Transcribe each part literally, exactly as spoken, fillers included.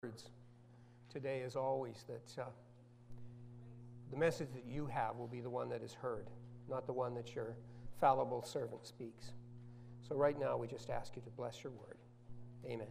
words today, as always, that uh, the message that you have will be the one that is heard, not the one that your fallible servant speaks. So right now, we just ask you to bless your word. Amen.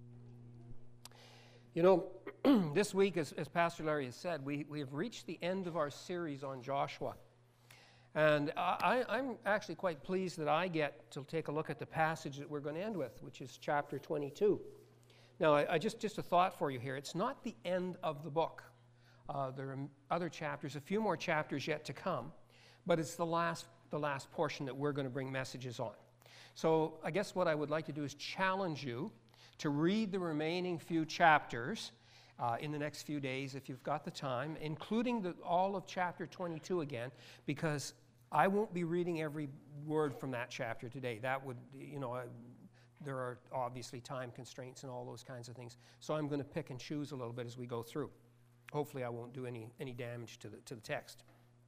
You know, this week, as, as Pastor Larry has said, we, we have reached the end of our series on Joshua. And I, I'm actually quite pleased that I get to take a look at the passage that we're going to end with, which is chapter twenty-two. Now, I, I just, just a thought for you here. It's not the end of the book. Uh, there are other chapters, a few more chapters yet to come, but it's the last, the last portion that we're going to bring messages on. So I guess what I would like to do is challenge you to read the remaining few chapters uh, in the next few days, if you've got the time, including the, all of chapter twenty-two again, because I won't be reading every word from that chapter today. That would, you know, I, there are obviously time constraints and all those kinds of things. So I'm going to pick and choose a little bit as we go through. Hopefully I won't do any, any damage to the, to the text.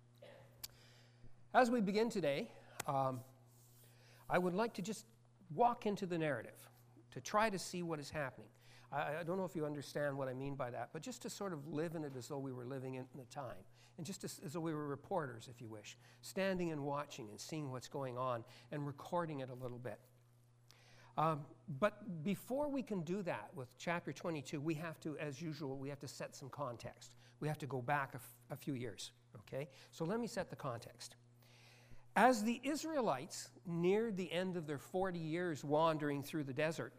As we begin today, um, I would like to just walk into the narrative to try to see what is happening. I, I don't know if you understand what I mean by that, but just to sort of live in it as though we were living in the time. And just as, as though we were reporters, if you wish, standing and watching and seeing what's going on and recording it a little bit. Um, but before we can do that with chapter twenty-two, we have to, as usual, we have to set some context. We have to go back a, f- a few years, okay? So let me set the context. As the Israelites neared the end of their forty years wandering through the desert,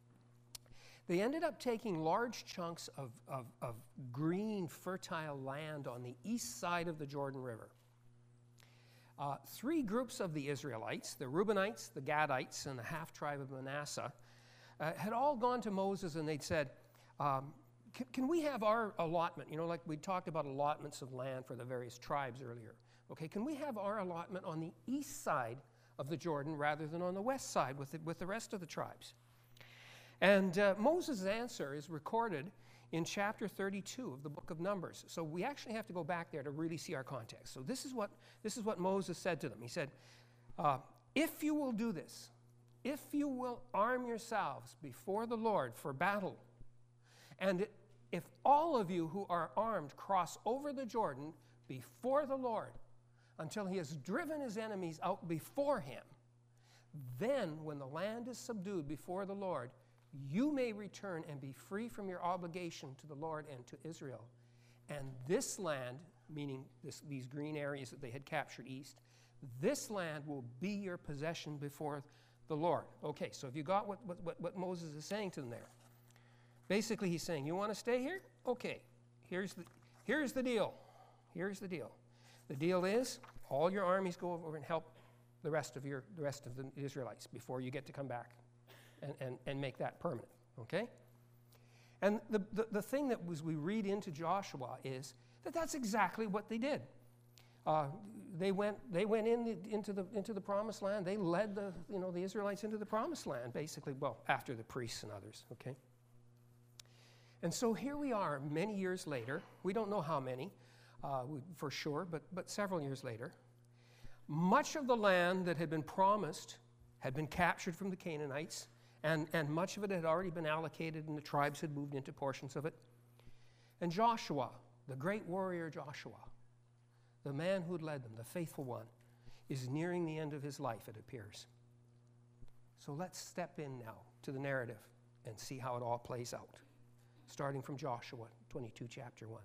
they ended up taking large chunks of, of, of green, fertile land on the east side of the Jordan River. Uh, three groups of the Israelites, the Reubenites, the Gadites, and the half-tribe of Manasseh, uh, had all gone to Moses and they'd said, um, can, can we have our allotment? You know, like we talked about allotments of land for the various tribes earlier. Okay, can we have our allotment on the east side of the Jordan rather than on the west side with the, with the rest of the tribes? And uh, Moses' answer is recorded in chapter thirty-two of the book of Numbers. So we actually have to go back there to really see our context. So this is what, this is what Moses said to them. He said, uh, if you will do this, if you will arm yourselves before the Lord for battle, and if all of you who are armed cross over the Jordan before the Lord until he has driven his enemies out before him, then when the land is subdued before the Lord, you may return and be free from your obligation to the Lord and to Israel. And this land, meaning this, these green areas that they had captured east, this land will be your possession before the Lord. Okay, so have you got what, what, what Moses is saying to them there? Basically, he's saying, you want to stay here? Okay, here's the, here's the deal. Here's the deal. The deal is, all your armies go over and help the rest of your the rest of the Israelites before you get to come back and, and, and make that permanent, okay? And the, the, the thing that was we read into Joshua is that that's exactly what they did. Uh, they went they went in the, into the into the promised land. They led the you know the Israelites into the promised land, basically, well, after the priests and others, okay? And so here we are many years later. We don't know how many, uh, for sure, but, but several years later. Much of the land that had been promised had been captured from the Canaanites, and, and much of it had already been allocated, and the tribes had moved into portions of it. And Joshua, the great warrior Joshua, the man who had led them, the faithful one, is nearing the end of his life, it appears. So let's step in now to the narrative and see how it all plays out, starting from Joshua twenty-two, chapter one.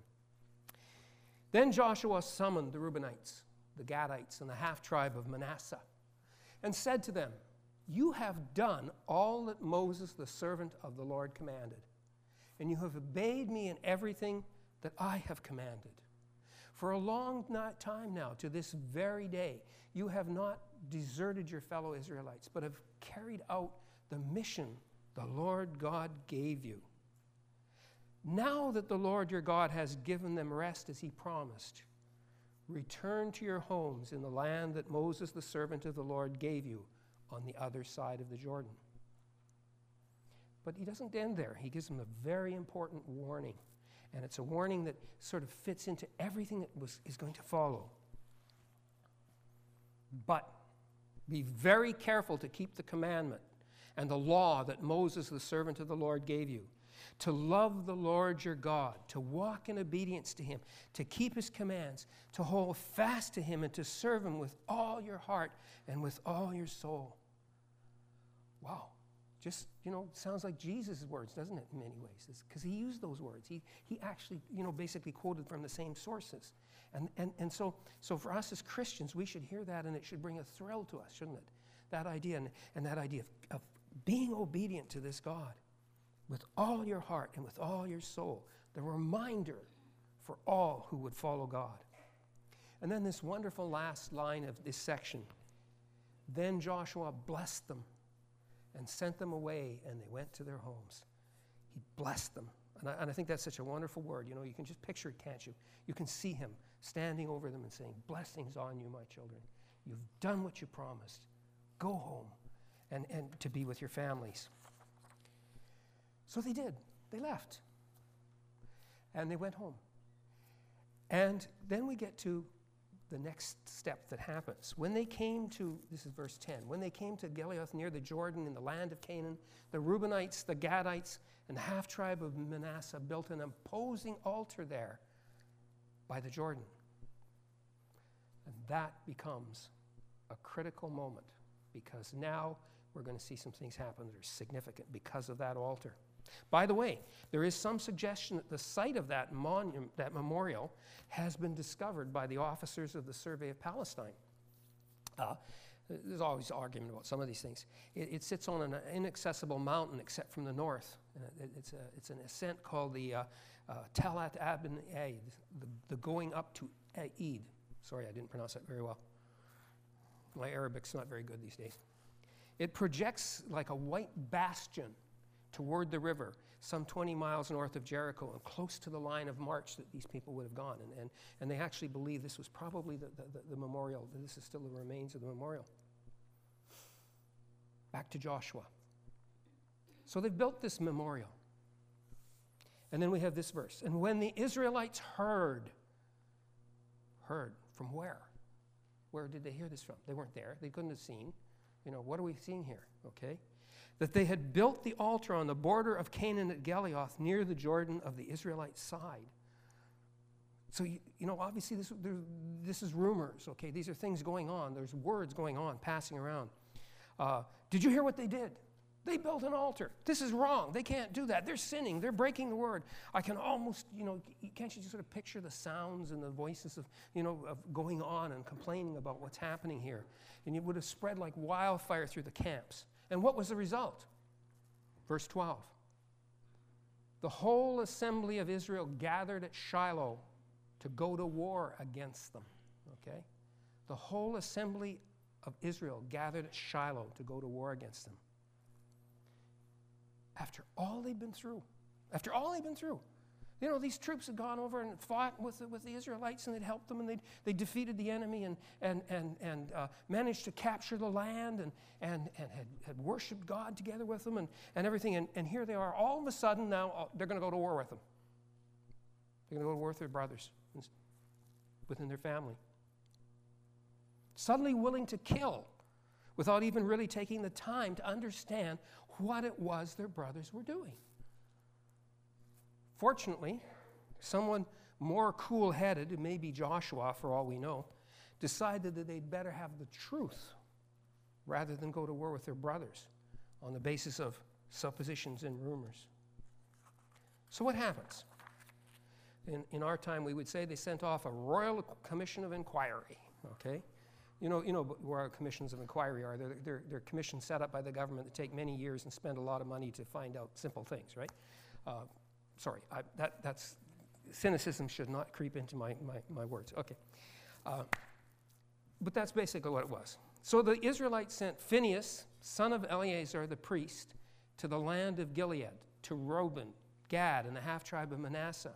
Then Joshua summoned the Reubenites, the Gadites, and the half-tribe of Manasseh, and said to them, you have done all that Moses, the servant of the Lord, commanded, and you have obeyed me in everything that I have commanded. For a long time now, to this very day, you have not deserted your fellow Israelites, but have carried out the mission the Lord God gave you. Now that the Lord your God has given them rest as he promised, return to your homes in the land that Moses, the servant of the Lord, gave you on the other side of the Jordan. But he doesn't end there. He gives them a very important warning. And it's a warning that sort of fits into everything that was, is going to follow. But be very careful to keep the commandment and the law that Moses, the servant of the Lord, gave you. to love the Lord your God, to walk in obedience to him, to keep his commands, to hold fast to him, and to serve him with all your heart and with all your soul. Wow. Just, you know, sounds like Jesus' words, doesn't it, in many ways? Because he used those words. He, he actually, you know, basically quoted from the same sources. And, and, and so, so for us as Christians, we should hear that, and it should bring a thrill to us, shouldn't it? That idea, and, and that idea of, of being obedient to this God with all your heart and with all your soul. The reminder for all who would follow God. And then this wonderful last line of this section. Then Joshua blessed them and sent them away, and they went to their homes. He blessed them. And I, and I think that's such a wonderful word. You know, you can just picture it, can't you? You can see him standing over them and saying, blessings on you, my children. You've done what you promised. Go home and, and to be with your families. So they did. They left. And they went home. And then we get to the next step that happens. When they came to, this is verse ten, when they came to Gilead near the Jordan in the land of Canaan, the Reubenites, the Gadites, and the half-tribe of Manasseh built an imposing altar there by the Jordan. And that becomes a critical moment, because now we're going to see some things happen that are significant because of that altar. By the way, there is some suggestion that the site of that monument, that memorial, has been discovered by the officers of the Survey of Palestine. Uh, there's always argument about some of these things. It, it sits on an inaccessible mountain except from the north. It, it's, a, it's an ascent called the uh, uh, Talat Abin Eid, the, the going up to Eid. Sorry, I didn't pronounce that very well. My Arabic's not very good these days. It projects like a white bastion toward the river, some twenty miles north of Jericho and close to the line of march that these people would have gone. And, and, and they actually believe this was probably the, the, the memorial. This is still the remains of the memorial. Back to Joshua. So they've built this memorial. And then we have this verse. And when the Israelites heard, heard from where? Where did they hear this from? They weren't there. They couldn't have seen. You know, what are we seeing here? Okay. That they had built the altar on the border of Canaan at Gilead near the Jordan of the Israelite side. So, you, you know, obviously this, this is rumors, okay? These are things going on. There's words going on, passing around. Uh, did you hear what they did? They built an altar. This is wrong. They can't do that. They're sinning. They're breaking the word. I can almost, you know, can't you just sort of picture the sounds and the voices of, you know, of going on and complaining about what's happening here? And it would have spread like wildfire through the camps. And what was the result? Verse twelve. The whole assembly of Israel gathered at Shiloh to go to war against them. Okay? The whole assembly of Israel gathered at Shiloh to go to war against them. After all they've been through. After all they've been through. You know, these troops had gone over and fought with the, with the Israelites, and they'd helped them, and they they defeated the enemy and and and and uh, managed to capture the land, and and and had, had worshipped God together with them, and, and everything. And, and here they are, all of a sudden now uh, they're going to go to war with them. They're going to go to war with their brothers within their family. Suddenly willing to kill, without even really taking the time to understand what it was their brothers were doing. Fortunately, someone more cool-headed, maybe Joshua for all we know, decided that they'd better have the truth rather than go to war with their brothers on the basis of suppositions and rumors. So what happens? In, in our time, we would say they sent off a royal commission of inquiry, okay? You know, you know where commissions of inquiry are. They're, they're, they're commissions set up by the government that take many years and spend a lot of money to find out simple things, right? Uh, Sorry, I, that, that's, cynicism should not creep into my, my, my words. Okay. Uh, but that's basically what it was. So the Israelites sent Phinehas, son of Eleazar the priest, to the land of Gilead, to Reuben, Gad, and the half-tribe of Manasseh.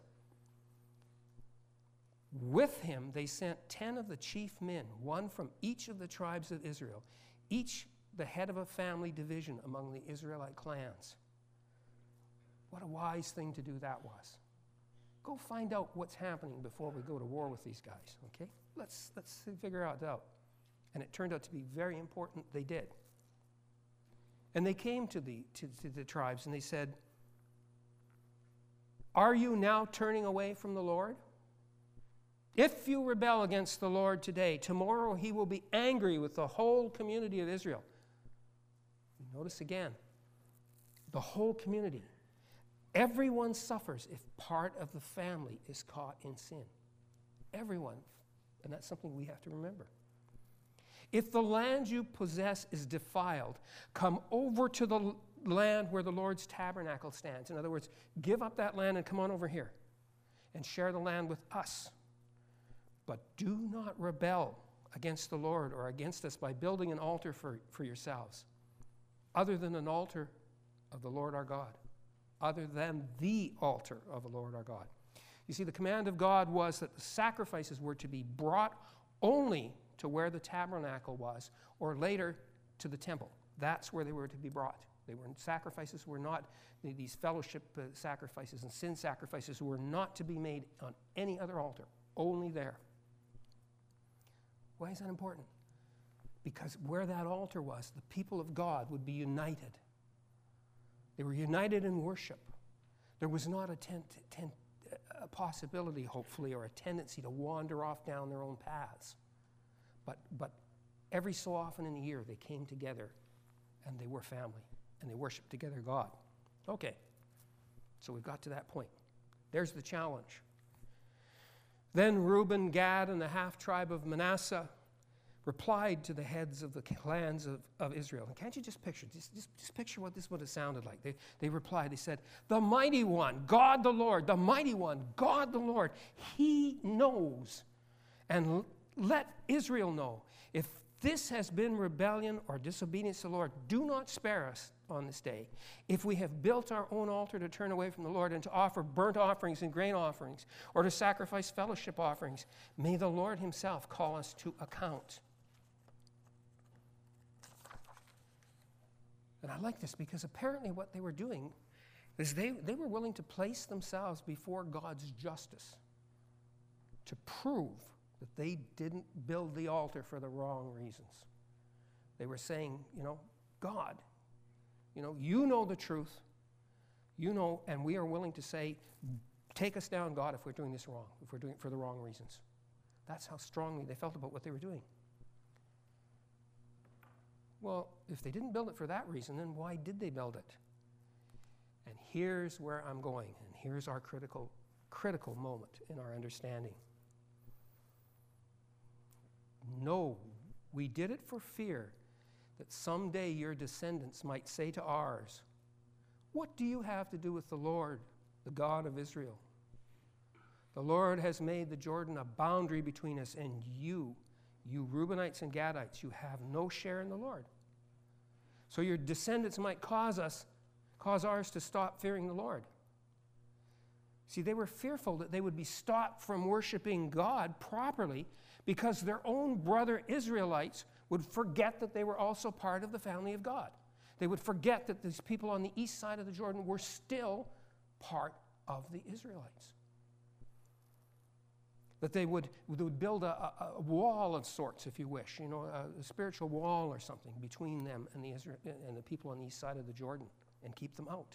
With him they sent ten of the chief men, one from each of the tribes of Israel, each the head of a family division among the Israelite clans. What a wise thing to do that was. Go find out what's happening before we go to war with these guys, okay? Let's, let's figure out out. And it turned out to be very important. They did. And they came to the, to, to the tribes and they said, Are you now turning away from the Lord? If you rebel against the Lord today, tomorrow he will be angry with the whole community of Israel. Notice again, the whole community. Everyone suffers if part of the family is caught in sin. Everyone. And that's something we have to remember. If the land you possess is defiled, come over to the land where the Lord's tabernacle stands. In other words, give up that land and come on over here and share the land with us. But do not rebel against the Lord or against us by building an altar for, for yourselves, other than an altar of the Lord our God, other than the altar of the Lord our God. You see, the command of God was that the sacrifices were to be brought only to where the tabernacle was, or later to the temple. That's where they were to be brought. They were sacrifices were not, these fellowship uh, sacrifices and sin sacrifices were not to be made on any other altar, only there. Why is that important? Because where that altar was, the people of God would be united. They were united in worship. There was not a, ten, ten, a possibility, hopefully, or a tendency to wander off down their own paths. But, but every so often in the year, they came together and they were family and they worshiped together God. Okay, so we've got to that point. There's the challenge. Then Reuben, Gad, and the half-tribe of Manasseh replied to the heads of the clans of, of Israel. And can't you just picture, just, just, just picture what this would have sounded like. They, they replied, they said, the mighty one, God the Lord, the mighty one, God the Lord, he knows. And l- let Israel know, if this has been rebellion or disobedience to the Lord, do not spare us on this day. If we have built our own altar to turn away from the Lord and to offer burnt offerings and grain offerings, or to sacrifice fellowship offerings, may the Lord himself call us to account. And I like this because apparently what they were doing is they, they were willing to place themselves before God's justice to prove that they didn't build the altar for the wrong reasons. They were saying, you know, God, you know, you know the truth, you know, and we are willing to say, take us down, God, if we're doing this wrong, if we're doing it for the wrong reasons. That's how strongly they felt about what they were doing. Well, if they didn't build it for that reason, then why did they build it? And here's where I'm going, and here's our critical, critical moment in our understanding. No, we did it for fear that someday your descendants might say to ours, what do you have to do with the Lord, the God of Israel? The Lord has made the Jordan a boundary between us and you, you Reubenites and Gadites, you have no share in the Lord. So your descendants might cause us, cause ours to stop fearing the Lord. See, they were fearful that they would be stopped from worshiping God properly because their own brother Israelites would forget that they were also part of the family of God. They would forget that these people on the east side of the Jordan were still part of the Israelites. That they would, they would build a, a, a wall of sorts, if you wish, you know, a, a spiritual wall or something between them and the, Israel, and the people on the east side of the Jordan and keep them out.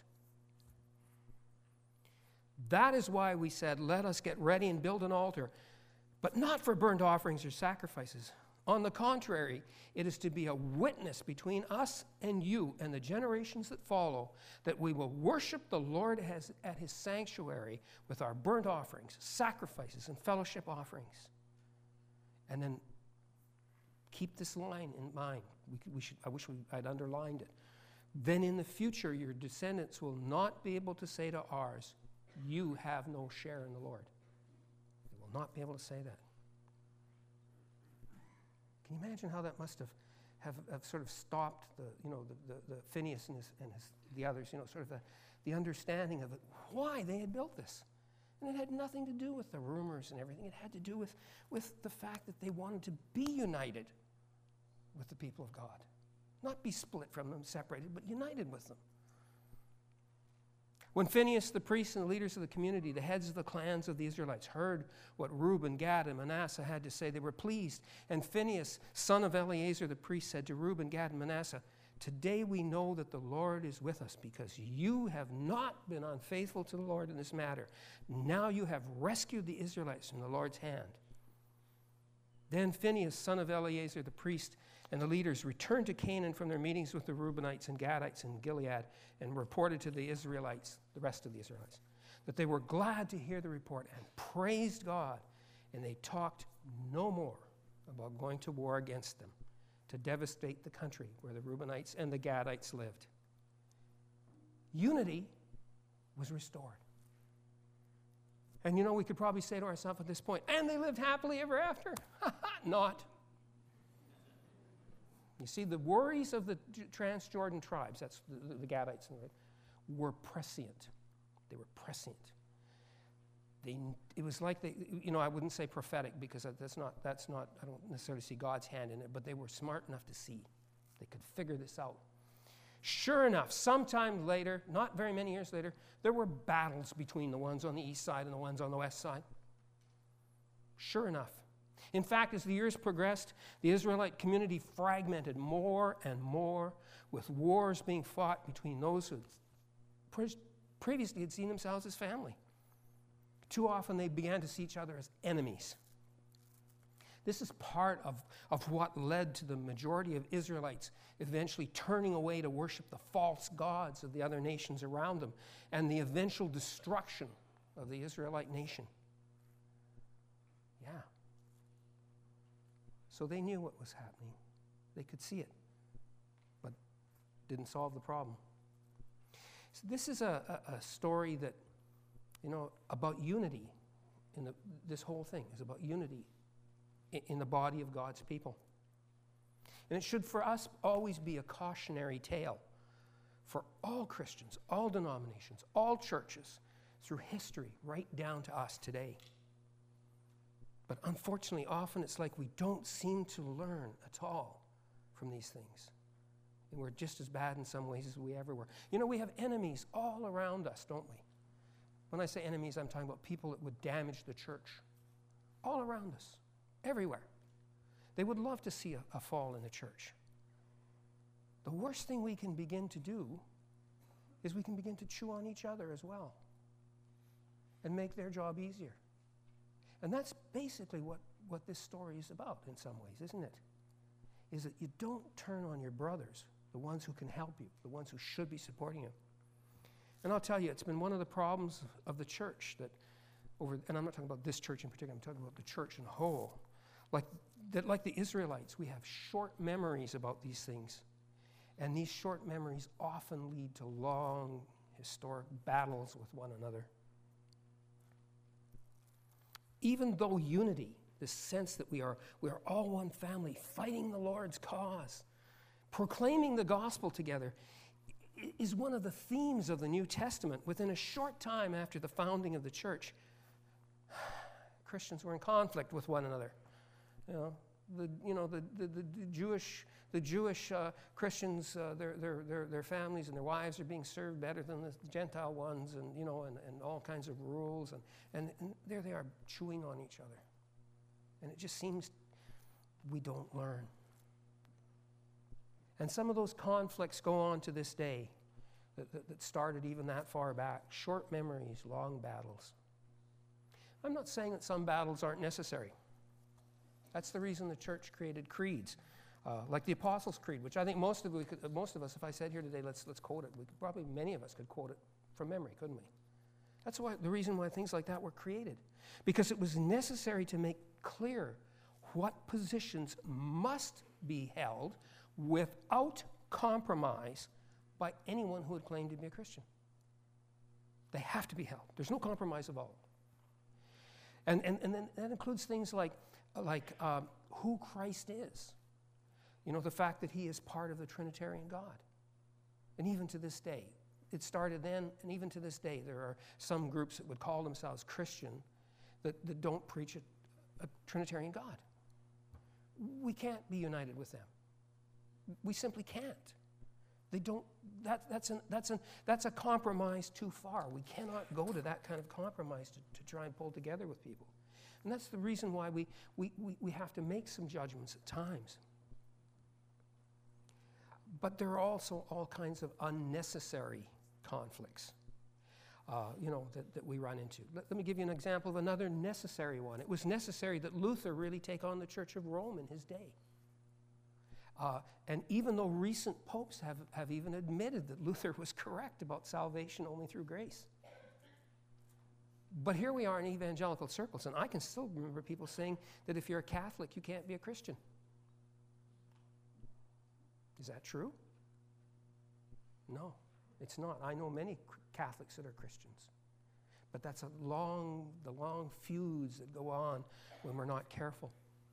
That is why we said, let us get ready and build an altar, but not for burnt offerings or sacrifices. On the contrary, it is to be a witness between us and you and the generations that follow that we will worship the Lord as, at his sanctuary with our burnt offerings, sacrifices, and fellowship offerings. And then keep this line in mind. We, we should, I wish we, I'd underlined it. Then in the future, your descendants will not be able to say to ours, you have no share in the Lord. They will not be able to say that. Can you imagine how that must have, have, have sort of stopped the, you know, the, the, the Phineas and, his, and his, the others, you know, sort of the, the understanding of it, why they had built this. And it had nothing to do with the rumors and everything. It had to do with, with the fact that they wanted to be united with the people of God. Not be split from them, separated, but united with them. When Phinehas, the priest and the leaders of the community, the heads of the clans of the Israelites, heard what Reuben, Gad, and Manasseh had to say, they were pleased. And Phinehas, son of Eleazar the priest, said to Reuben, Gad, and Manasseh, today we know that the Lord is with us because you have not been unfaithful to the Lord in this matter. Now you have rescued the Israelites from the Lord's hand. Then Phinehas, son of Eleazar the priest, and the leaders returned to Canaan from their meetings with the Reubenites and Gadites in Gilead and reported to the Israelites, the rest of the Israelites, that they were glad to hear the report and praised God, and they talked no more about going to war against them to devastate the country where the Reubenites and the Gadites lived. Unity was restored. And you know, we could probably say to ourselves at this point, and they lived happily ever after. Not. You see, the worries of the Transjordan tribes, that's the, the, the Gadites, were prescient. They were prescient. They, it was like they, you know, I wouldn't say prophetic because that's not, that's not, I don't necessarily see God's hand in it, but they were smart enough to see. They could figure this out. Sure enough, sometime later, not very many years later, there were battles between the ones on the east side and the ones on the west side. Sure enough. In fact, as the years progressed, the Israelite community fragmented more and more, with wars being fought between those who pre- previously had seen themselves as family. Too often they began to see each other as enemies. This is part of, of what led to the majority of Israelites eventually turning away to worship the false gods of the other nations around them and the eventual destruction of the Israelite nation. Yeah. So they knew what was happening. They could see it, but didn't solve the problem. So this is a, a, a story that, you know, about unity. In the, this whole thing is about unity in, in the body of God's people. And it should for us always be a cautionary tale for all Christians, all denominations, all churches, through history, right down to us today. But unfortunately, often it's like we don't seem to learn at all from these things. And we're just as bad in some ways as we ever were. You know, we have enemies all around us, don't we? When I say enemies, I'm talking about people that would damage the church. All around us, everywhere. They would love to see a, a fall in the church. The worst thing we can begin to do is we can begin to chew on each other as well and make their job easier. And that's basically what, what this story is about in some ways, isn't it? Is that you don't turn on your brothers, the ones who can help you, the ones who should be supporting you. And I'll tell you, it's been one of the problems of the church that over, and I'm not talking about this church in particular, I'm talking about the church in whole. Like, that, like the Israelites, we have short memories about these things. And these short memories often lead to long historic battles with one another. Even though unity, this sense that we are, we are all one family, fighting the Lord's cause, proclaiming the gospel together, is one of the themes of the New Testament. Within a short time after the founding of the church, Christians were in conflict with one another. You know, the you know the the, the, the Jewish the Jewish uh, Christians, uh, their, their their their families and their wives are being served better than the Gentile ones, and you know, and, and all kinds of rules, and, and and there they are chewing on each other, and it just seems we don't learn. And some of those conflicts go on to this day that, that, that started even that far back. Short memories, long battles. I'm not saying that some battles aren't necessary. That's the reason the church created creeds, uh, like the Apostles' Creed, which I think most of, we could, most of us, if I said here today, let's, let's quote it, we could, probably many of us could quote it from memory, couldn't we? That's why the reason why things like that were created, because it was necessary to make clear what positions must be held without compromise by anyone who would claim to be a Christian. They have to be held. There's no compromise of all. And, and, and then that includes things like, like um, who Christ is. You know, the fact that he is part of the Trinitarian God. And even to this day, it started then, and even to this day, there are some groups that would call themselves Christian that, that don't preach a, a Trinitarian God. We can't be united with them. We simply can't. They don't, that, that's, an, that's, an, that's a compromise too far. We cannot go to that kind of compromise to, to try and pull together with people. And that's the reason why we, we, we, we have to make some judgments at times. But there are also all kinds of unnecessary conflicts, uh, you know, that, that we run into. Let, let me give you an example of another necessary one. It was necessary that Luther really take on the Church of Rome in his day. Uh, and even though recent popes have, have even admitted that Luther was correct about salvation only through grace. But here we are in evangelical circles, and I can still remember people saying that if you're a Catholic, you can't be a Christian. Is that true? No, it's not. I know many Catholics that are Christians. But that's a long, the long feuds that go on when we're not careful.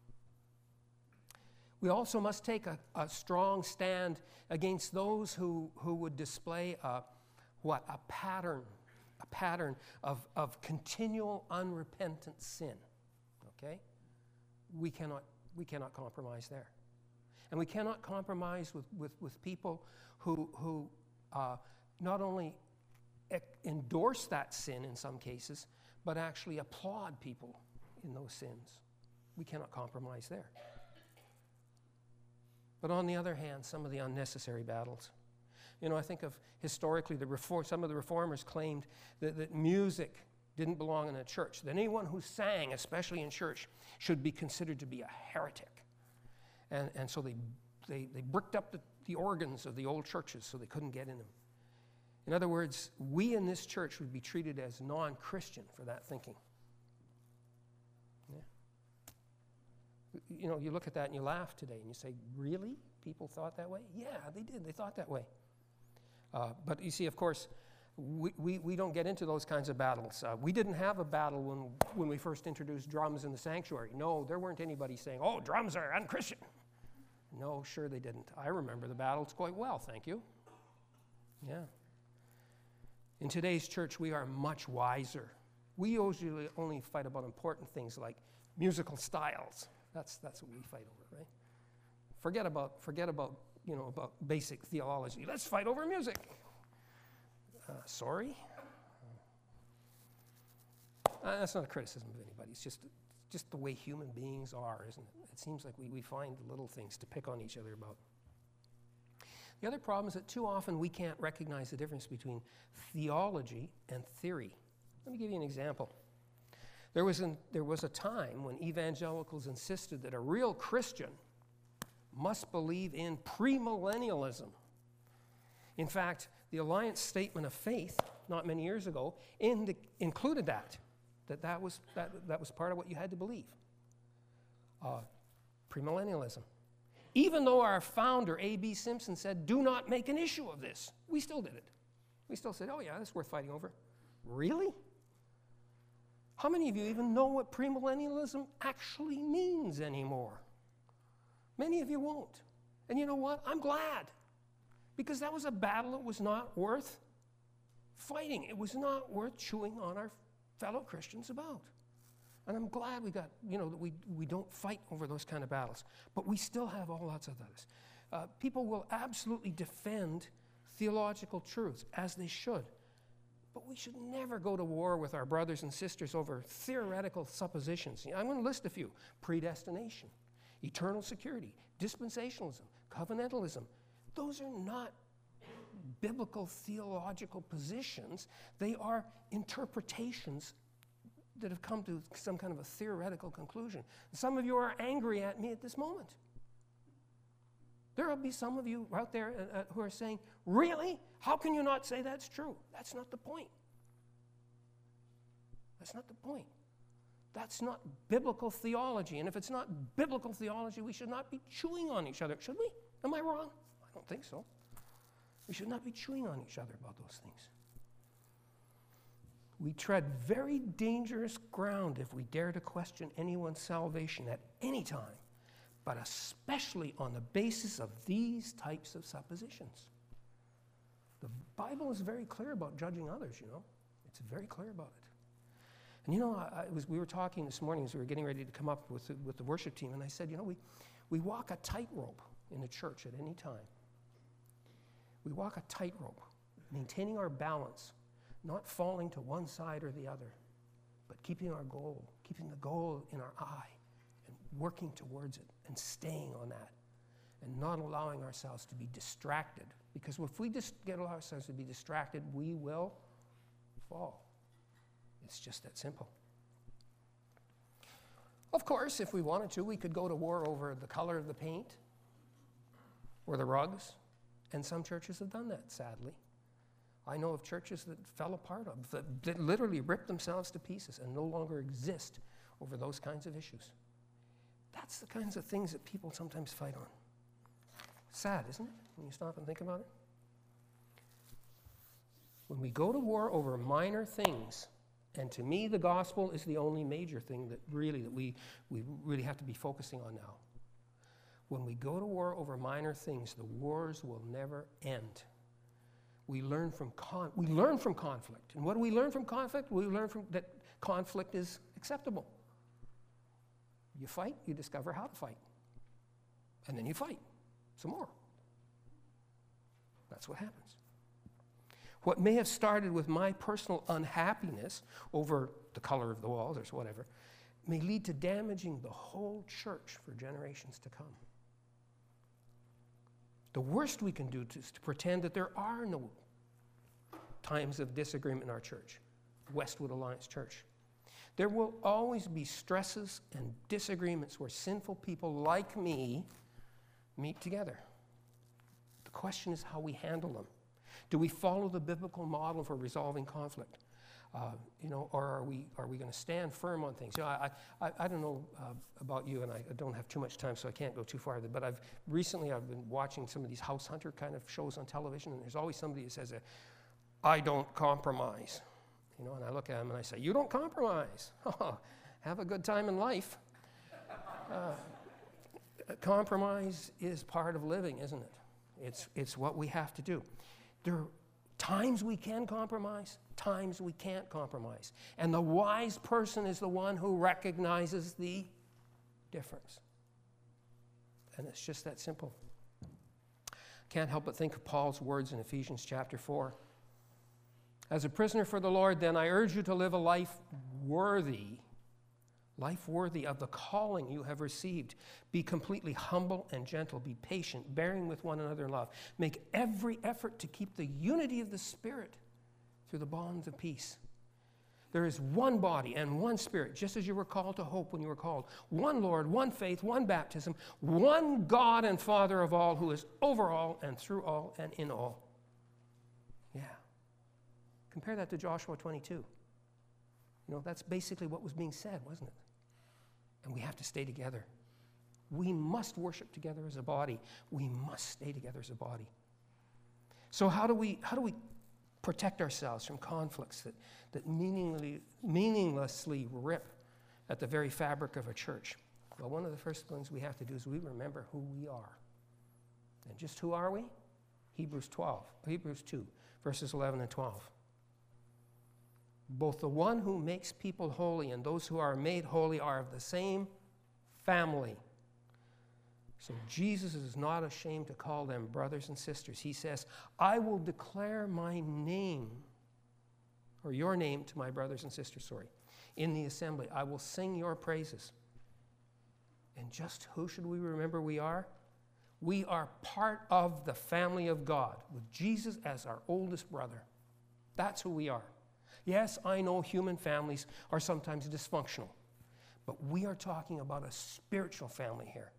We also must take a, a strong stand against those who, who would display a, what, a pattern, a pattern of, of continual unrepentant sin, okay? We cannot, we cannot compromise there. And we cannot compromise with, with, with people who, who uh, not only endorse that sin in some cases, but actually applaud people in those sins. We cannot compromise there. But on the other hand, some of the unnecessary battles. You know, I think of historically, the reform, some of the reformers claimed that, that music didn't belong in a church, that anyone who sang, especially in church, should be considered to be a heretic. And, and so they, they, they bricked up the, the organs of the old churches so they couldn't get in them. In other words, we in this church would be treated as non-Christian for that thinking. Yeah. You know, you look at that and you laugh today and you say, really? People thought that way? Yeah, they did. They thought that way. Uh, but you see, of course, we, we, we don't get into those kinds of battles. Uh, we didn't have a battle when, when we first introduced drums in the sanctuary. No, there weren't anybody saying, oh, drums are unchristian. No, sure they didn't. I remember the battles quite well, thank you. Yeah. In today's church, we are much wiser. We usually only fight about important things like musical styles. That's, that's what we fight over, right? Forget about, forget about, you know, about basic theology. Let's fight over music. Uh, sorry? Uh, that's not a criticism of anybody. It's just, just the way human beings are, isn't it? It seems like we, we find little things to pick on each other about. The other problem is that too often we can't recognize the difference between theology and theory. Let me give you an example. There was, an, there was a time when evangelicals insisted that a real Christian must believe in premillennialism. In fact, the Alliance Statement of Faith, not many years ago, in, included that, that that was, that, that was part of what you had to believe. Uh, premillennialism. Even though our founder, A B Simpson, said, do not make an issue of this, we still did it. We still said, oh yeah, that's worth fighting over. Really? How many of you even know what premillennialism actually means anymore? Many of you won't. And you know what? I'm glad. Because that was a battle that was not worth fighting. It was not worth chewing on our fellow Christians about. And I'm glad we got, you know, that we, we don't fight over those kind of battles. But we still have all lots of others. Uh, people will absolutely defend theological truths, as they should. But we should never go to war with our brothers and sisters over theoretical suppositions. I'm going to list a few. Predestination, eternal security, dispensationalism, covenantalism. Those are not biblical theological positions. They are interpretations that have come to some kind of a theoretical conclusion. Some of you are angry at me at this moment. There will be some of you out there uh, who are saying, really? How can you not say that's true? That's not the point. That's not the point. That's not biblical theology. And if it's not biblical theology, we should not be chewing on each other, should we? Am I wrong? I don't think so. We should not be chewing on each other about those things. We tread very dangerous ground if we dare to question anyone's salvation at any time, but especially on the basis of these types of suppositions. The Bible is very clear about judging others, you know. It's very clear about it. And you know, I, I was, we were talking this morning as we were getting ready to come up with the, with the worship team, and I said, you know, we, we walk a tightrope in the church at any time. We walk a tightrope, maintaining our balance, not falling to one side or the other, but keeping our goal, keeping the goal in our eye and working towards it and staying on that. and not allowing ourselves to be distracted. Because if we just get ourselves to be distracted, we will fall. It's just that simple. Of course, if we wanted to, we could go to war over the color of the paint or the rugs, and some churches have done that, sadly. I know of churches that fell apart, of, that, that literally ripped themselves to pieces and no longer exist over those kinds of issues. That's the kinds of things that people sometimes fight on. Sad, isn't it, when you stop and think about it? When we go to war over minor things, and to me the gospel is the only major thing that really that we, we really have to be focusing on now. When we go to war over minor things, the wars will never end. We learn from con- we learn from conflict. And what do we learn from conflict? We learn from that conflict is acceptable. You fight, you discover how to fight. And then you fight some more. That's what happens. What may have started with my personal unhappiness over the color of the walls or whatever may lead to damaging the whole church for generations to come. The worst we can do is to pretend that there are no times of disagreement in our church, Westwood Alliance Church. There will always be stresses and disagreements where sinful people like me meet together. The question is how we handle them. Do we follow the biblical model for resolving conflict? Uh, you know, or are we are we going to stand firm on things? You know, I I, I don't know uh, about you, and I, I don't have too much time, so I can't go too far. But I've recently I've been watching some of these house hunter kind of shows on television, and there's always somebody who says, "I don't compromise," you know. And I look at them and I say, "You don't compromise? Have a good time in life." Uh, compromise is part of living, isn't it? It's it's what we have to do. There are times we can compromise, times we can't compromise. And the wise person is the one who recognizes the difference. And it's just that simple. Can't help but think of Paul's words in Ephesians chapter four. As a prisoner for the Lord, then, I urge you to live a life worthy, life worthy of the calling you have received. Be completely humble and gentle. Be patient, bearing with one another in love. Make every effort to keep the unity of the Spirit through the bonds of peace. There is one body and one Spirit, just as you were called to hope when you were called. One Lord, one faith, one baptism, one God and Father of all, who is over all and through all and in all. Yeah. Compare that to Joshua twenty-two. You know, that's basically what was being said, wasn't it? And we have to stay together. We must worship together as a body. We must stay together as a body. So how do we how do we protect ourselves from conflicts that, that meaninglessly, meaninglessly rip at the very fabric of a church? Well, one of the first things we have to do is we remember who we are. And just who are we? Hebrews twelve, Hebrews two, verses eleven and twelve. Both the one who makes people holy and those who are made holy are of the same family. So Jesus is not ashamed to call them brothers and sisters. He says, I will declare my name, or your name to my brothers and sisters, sorry, in the assembly. I will sing your praises. And just who should we remember we are? We are part of the family of God, with Jesus as our oldest brother. That's who we are. Yes, I know human families are sometimes dysfunctional, but we are talking about a spiritual family here.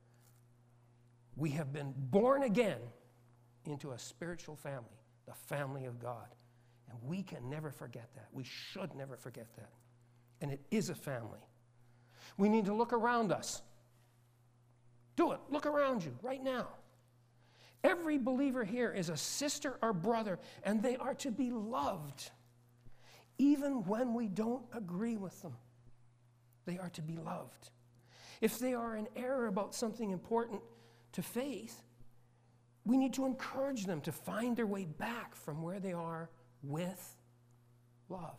We have been born again into a spiritual family, the family of God. And we can never forget that. We should never forget that. And it is a family. We need to look around us. Do it. Look around you right now. Every believer here is a sister or brother, and they are to be loved. Even when we don't agree with them, they are to be loved. If they are in error about something important to faith, we need to encourage them to find their way back from where they are with love.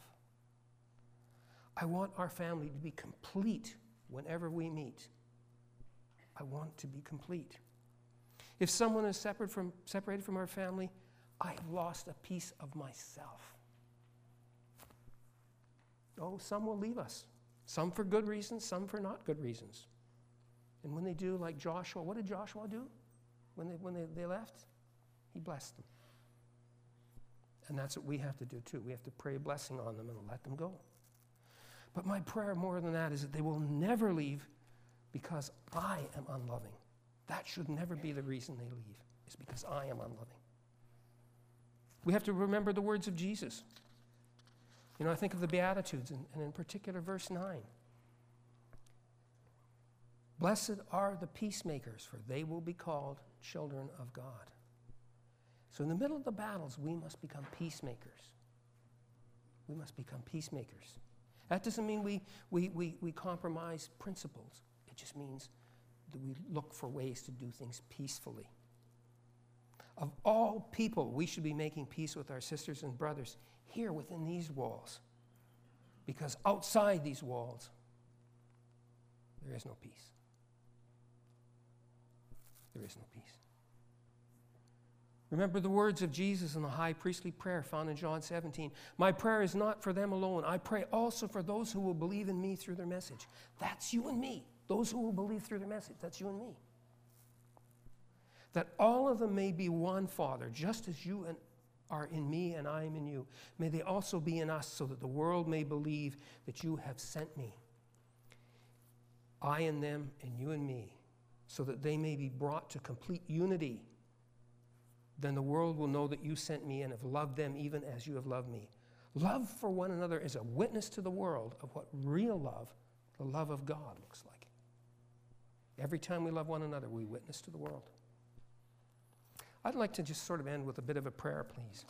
I want our family to be complete whenever we meet. I want to be complete. If someone is separate from, separated from our family, I have lost a piece of myself. Oh, some will leave us. Some for good reasons, some for not good reasons. And when they do, like Joshua, what did Joshua do? when they, when they, they left? He blessed them. And that's what we have to do too. We have to pray a blessing on them and let them go. But my prayer more than that is that they will never leave because I am unloving. That should never be the reason they leave, is because I am unloving. We have to remember the words of Jesus. You know, I think of the Beatitudes, and, and in particular verse nine. Blessed are the peacemakers, for they will be called children of God. So in the middle of the battles, we must become peacemakers. We must become peacemakers. That doesn't mean we, we, we, we compromise principles. It just means that we look for ways to do things peacefully. Of all people, we should be making peace with our sisters and brothers here within these walls. Because outside these walls, there is no peace. There is no peace. Remember the words of Jesus in the high priestly prayer found in John seventeen. My prayer is not for them alone. I pray also for those who will believe in me through their message. That's you and me. Those who will believe through their message. That's you and me. That all of them may be one, Father, just as you and are in me and I am in you. May they also be in us, so that the world may believe that you have sent me. I in them and you in me, so that they may be brought to complete unity. Then the world will know that you sent me and have loved them even as you have loved me. Love for one another is a witness to the world of what real love, the love of God, looks like. Every time we love one another, we witness to the world. I'd like to just sort of end with a bit of a prayer, please.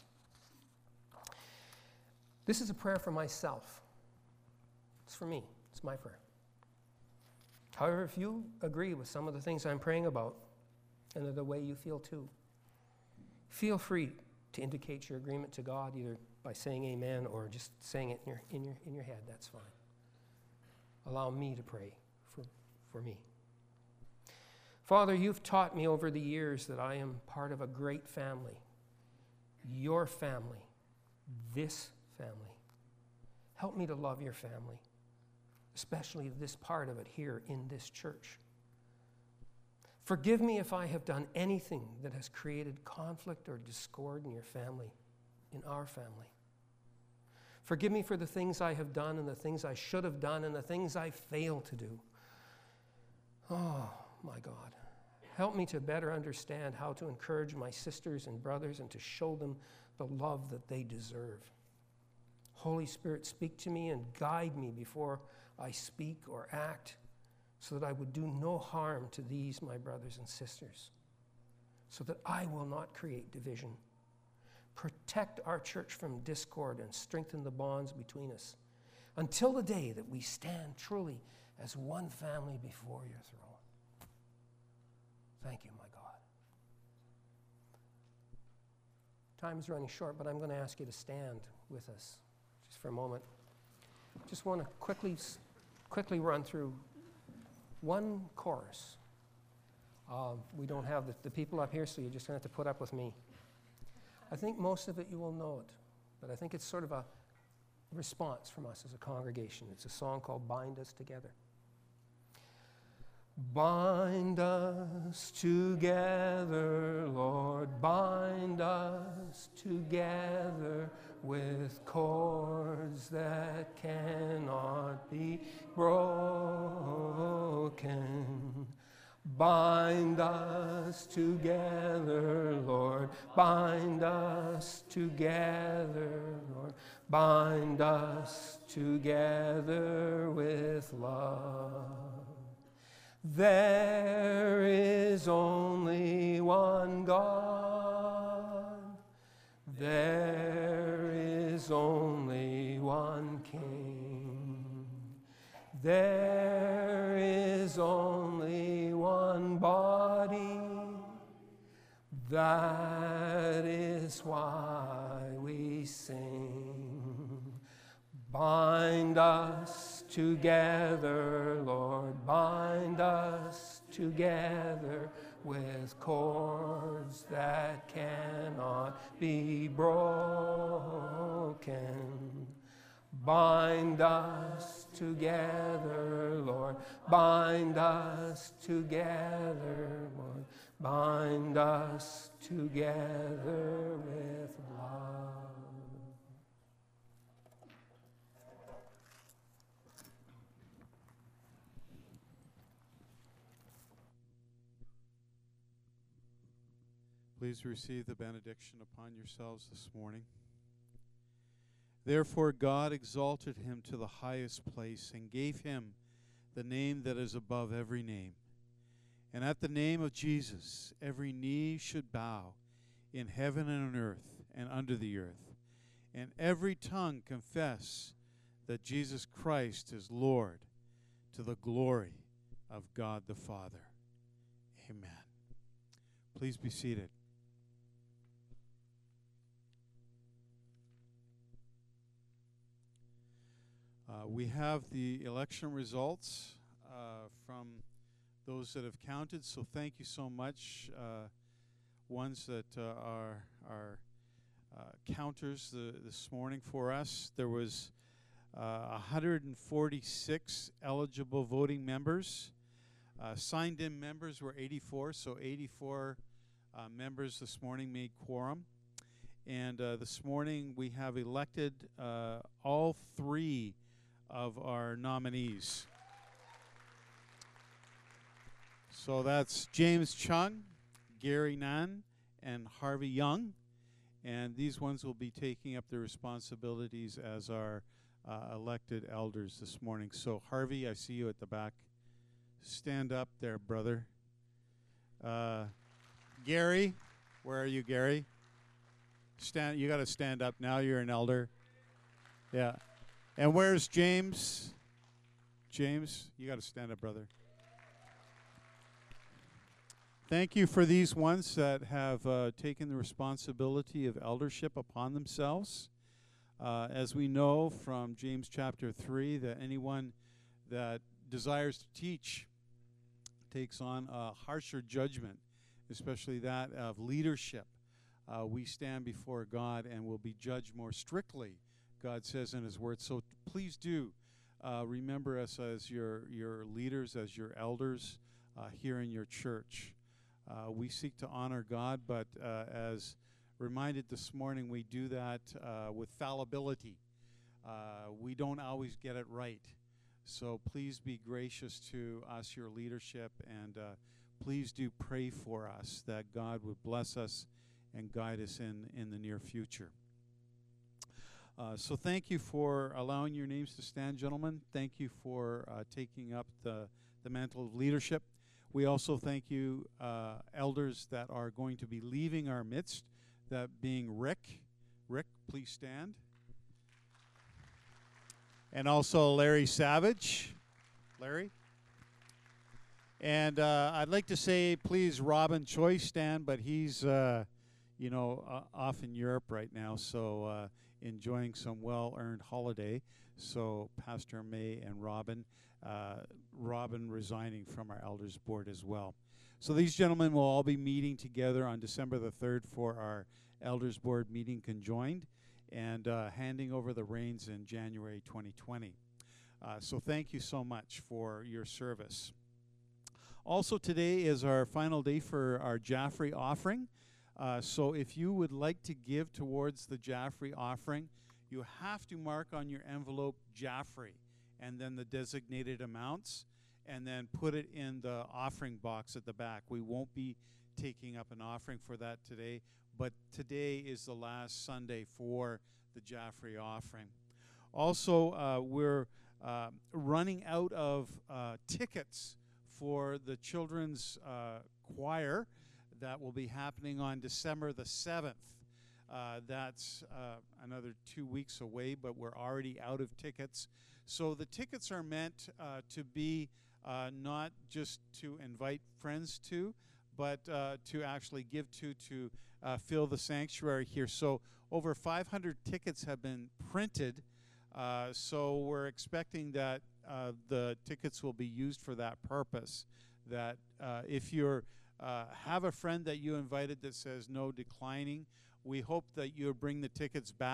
This is a prayer for myself. It's for me. It's my prayer. However, if you agree with some of the things I'm praying about, and the way you feel too, feel free to indicate your agreement to God, either by saying amen or just saying it in your, in your, in your head. That's fine. Allow me to pray for, for me. Father, you've taught me over the years that I am part of a great family. Your family. This family. Help me to love your family, especially this part of it here in this church. Forgive me if I have done anything that has created conflict or discord in your family, in our family. Forgive me for the things I have done and the things I should have done and the things I failed to do. Oh, my God. Help me to better understand how to encourage my sisters and brothers and to show them the love that they deserve. Holy Spirit, speak to me and guide me before I speak or act, so that I would do no harm to these, my brothers and sisters, so that I will not create division. Protect our church from discord and strengthen the bonds between us until the day that we stand truly as one family before your throne. Thank you, my God. Time is running short, but I'm going to ask you to stand with us just for a moment. Just want to quickly, quickly run through one chorus. Uh, we don't have the, the people up here, so you're just going to have to put up with me. I think most of it you will know it, but I think it's sort of a response from us as a congregation. It's a song called Bind Us Together. Bind us together, Lord, bind us together with cords that cannot be broken. Bind us together, Lord, bind us together, Lord, bind us together with love. There is only one God. There is only one King. There is only one body. That is why we sing. Bind us together, Lord, bind us together with cords that cannot be broken. Bind us together, Lord. Bind us together, Lord. Bind us together with love. Please receive the benediction upon yourselves this morning. Therefore God exalted him to the highest place and gave him the name that is above every name. And at the name of Jesus every knee should bow in heaven and on earth and under the earth, and every tongue confess that Jesus Christ is Lord, to the glory of God the Father. Amen. Please be seated. Uh, we have the election results uh, from those that have counted, so thank you so much. Uh, ones that uh, are, are uh, counters the, this morning for us. There was uh, one hundred forty-six eligible voting members. Uh, signed-in members were eighty-four, so eighty-four uh, members this morning made quorum. And uh, this morning we have elected uh, all three of our nominees. So that's James Chung, Gary Nan, and Harvey Young. And these ones will be taking up their responsibilities as our uh, elected elders this morning. So Harvey, I see you at the back. Stand up there, brother. Uh, Gary, where are you, Gary? Stand. You got to stand up now. You're an elder. Yeah. And where's James? James, you got to stand up, brother. Thank you for these ones that have uh, taken the responsibility of eldership upon themselves. Uh, as we know from James chapter three, that anyone that desires to teach takes on a harsher judgment, especially that of leadership. Uh, we stand before God and will be judged more strictly, God says in his word. So please do uh, remember us as your, your leaders, as your elders uh, here in your church. Uh, we seek to honor God, but uh, as reminded this morning, we do that uh, with fallibility. Uh, we don't always get it right. So please be gracious to us, your leadership, and uh, please do pray for us that God would bless us and guide us in, in the near future. Uh, so thank you for allowing your names to stand, gentlemen. Thank you for uh, taking up the, the mantle of leadership. We also thank you, uh, elders that are going to be leaving our midst, that being Rick. Rick, please stand. And also Larry Savage. Larry. And uh, I'd like to say, please, Robin Choi stand, but he's, uh, you know, uh, off in Europe right now, so uh, enjoying some well-earned holiday. So Pastor May and Robin, uh, Robin resigning from our elders board as well. So these gentlemen will all be meeting together on December the third for our elders board meeting conjoined, and uh, handing over the reins in January twenty twenty. Uh, so thank you so much for your service. Also today is our final day for our Jaffrey offering. Uh, so if you would like to give towards the Jaffrey offering, you have to mark on your envelope Jaffrey and then the designated amounts, and then put it in the offering box at the back. We won't be taking up an offering for that today, but today is the last Sunday for the Jaffrey offering. Also, uh, we're uh, running out of uh, tickets for the children's uh, choir that will be happening on December the seventh. Uh, that's uh, another two weeks away, but we're already out of tickets. So the tickets are meant uh, to be uh, not just to invite friends to, but uh, to actually give to, to uh, fill the sanctuary here. So over five hundred tickets have been printed, uh, so we're expecting that uh, the tickets will be used for that purpose. That uh, if you're uh, have a friend that you invited that says no declining, we hope that you bring the tickets back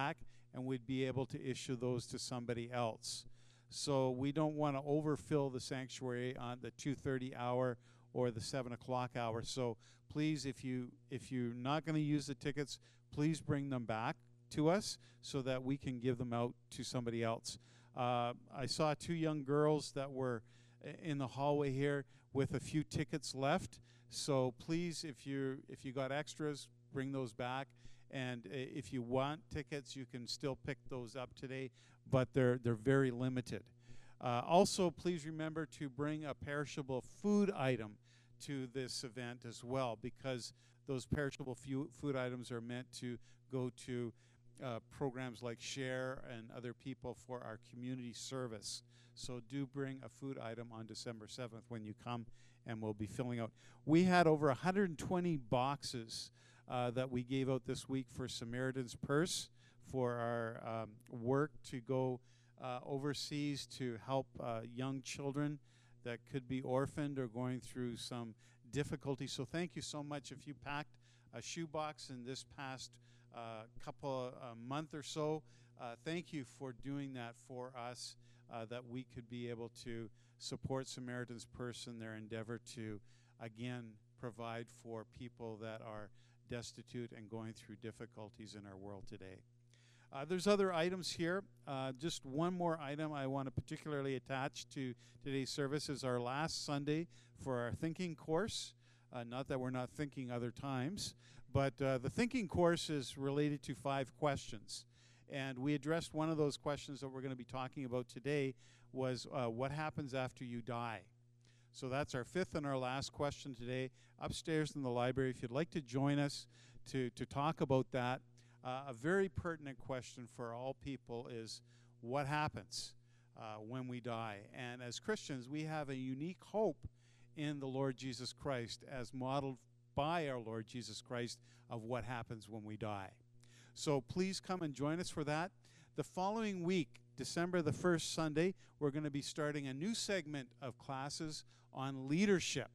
and we'd be able to issue those to somebody else. So we don't want to overfill the sanctuary on the two thirty hour or the seven o'clock hour. So please, if you if you're not going to use the tickets, please bring them back to us so that we can give them out to somebody else. Uh, I saw two young girls that were in the hallway here with a few tickets left. So please, if you if you got extras, bring those back. And uh, if you want tickets, you can still pick those up today, but they're they're very limited. Uh, also, please remember to bring a perishable food item to this event as well, because those perishable fu- food items are meant to go to uh, programs like Share and other people for our community service. So do bring a food item on December seventh when you come, and we'll be filling out. We had over one hundred twenty boxes uh, that we gave out this week for Samaritan's Purse for our um, work to go uh, overseas to help uh, young children that could be orphaned or going through some difficulty. So thank you so much. If you packed a shoebox in this past uh, couple uh, month or so, uh, thank you for doing that for us, uh, that we could be able to support Samaritan's Purse in their endeavor to, again, provide for people that are destitute and going through difficulties in our world today. Uh, there's other items here. Uh, just one more item I want to particularly attach to today's service is our last Sunday for our thinking course. Uh, not that we're not thinking other times, but uh, the thinking course is related to five questions. And we addressed one of those questions that we're going to be talking about today was uh, what happens after you die? So that's our fifth and our last question today upstairs in the library. If you'd like to join us to, to talk about that, Uh, a very pertinent question for all people is what happens uh, when we die? And as Christians, we have a unique hope in the Lord Jesus Christ as modeled by our Lord Jesus Christ of what happens when we die. So please come and join us for that. The following week, December the first Sunday, we're going to be starting a new segment of classes on leadership.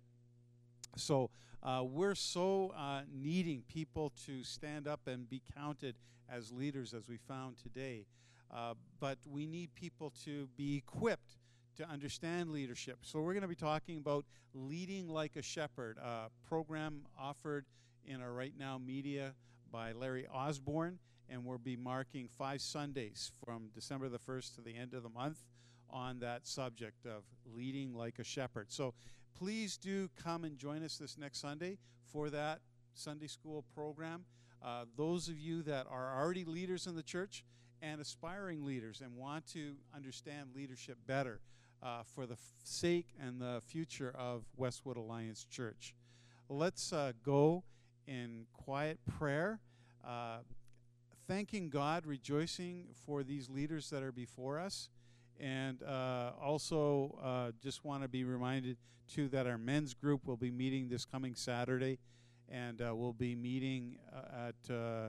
So uh, we're so uh, needing people to stand up and be counted as leaders, as we found today. Uh, but we need people to be equipped to understand leadership. So we're going to be talking about Leading Like a Shepherd, a program offered in our Right Now media by Larry Osborne. And we'll be marking five Sundays from December the first to the end of the month on that subject of leading like a shepherd. So please do come and join us this next Sunday for that Sunday school program. Uh, those of you that are already leaders in the church and aspiring leaders and want to understand leadership better uh, for the f- sake and the future of Westwood Alliance Church. Let's uh, go in quiet prayer, uh, thanking God, rejoicing for these leaders that are before us. And uh, also uh, just want to be reminded, too, that our men's group will be meeting this coming Saturday, and uh, we'll be meeting uh, at uh,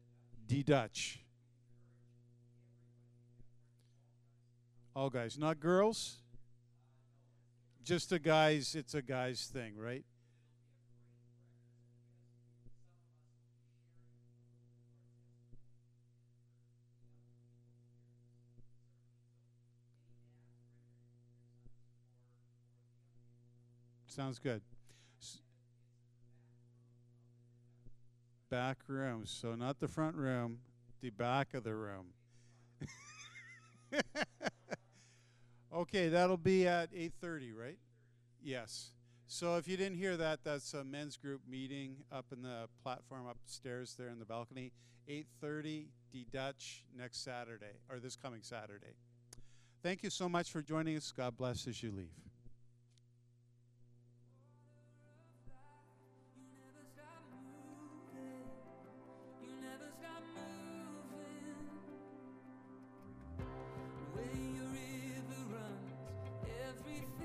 D Dutch. All guys, not girls? Just a guys, it's a guys thing, right? Sounds good. S- back room, so not the front room, the back of the room. Okay, that'll be at eight thirty, right? Yes. So if you didn't hear that, that's a men's group meeting up in the platform upstairs there in the balcony. eight thirty, D Dutch, next Saturday, or this coming Saturday. Thank you so much for joining us. God bless as you leave. Where your river runs, everything